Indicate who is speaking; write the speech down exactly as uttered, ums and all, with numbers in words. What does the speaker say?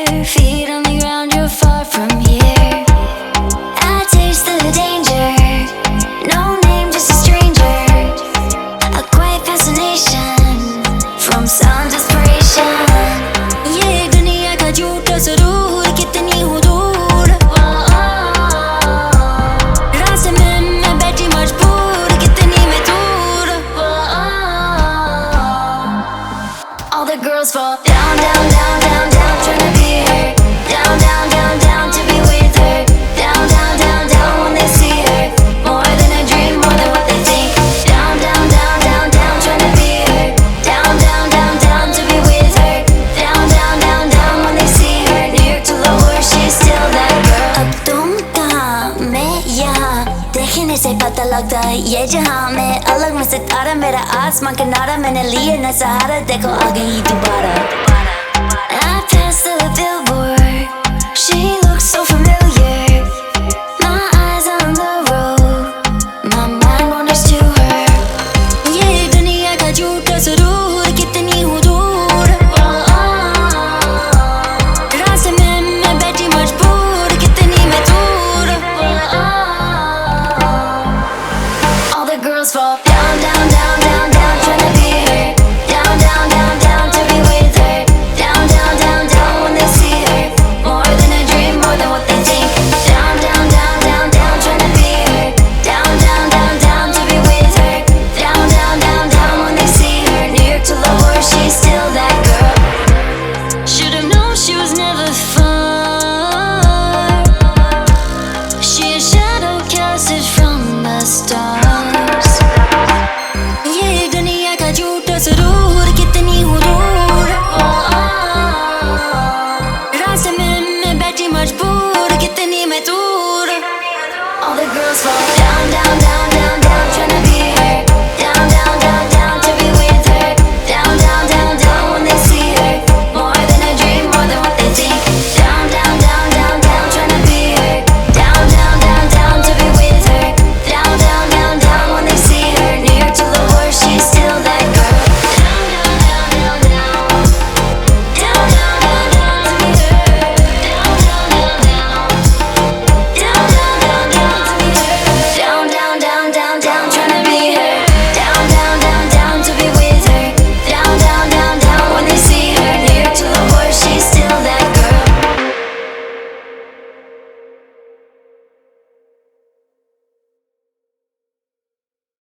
Speaker 1: fear. Feet on the ground, you're far from here. I taste the danger. No name, just a stranger. A quiet fascination from sound desperation. ये दुनिया का झूठा सुरूर कितनी हूँ दूर. रास्ते में मैं बैठी मजबूर कितनी मैं दूर. All the girls fall down, down, down, down, down, trying to be her. Down, down, down, down to be with her. Down, down, down, down when they see her. More than a dream, more than what they think. Down, down, down, down, down, trying to be her. Down, down, down, down to be with her. Down, down, down, down when they see her. New York to Lahore, she's still that girl. अब तुम कहाँ, मैं यहाँ. देखने से पता लगता है ये जहाँ में अलग में सितारा. मेरा आसमां किनारा मैंने लिए न सहारा. देखो आ गई दोबारा.